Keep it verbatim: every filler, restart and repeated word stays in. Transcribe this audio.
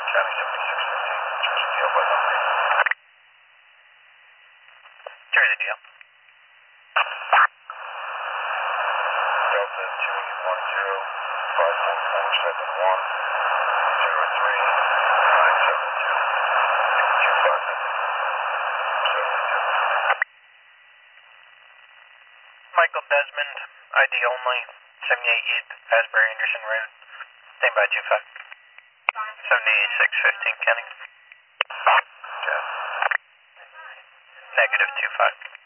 County seventy-six fifteen, Jersey Deal by number. Jersey Deal. Delta two eight one zero, five four four seven one, zero three nine seven two, two five seven seven two. Michael Desmond, I D only, seventy-eight East Asbury Anderson Road. Stand by two five. seventy-six fifteen Kenny. Jet. Negative two five.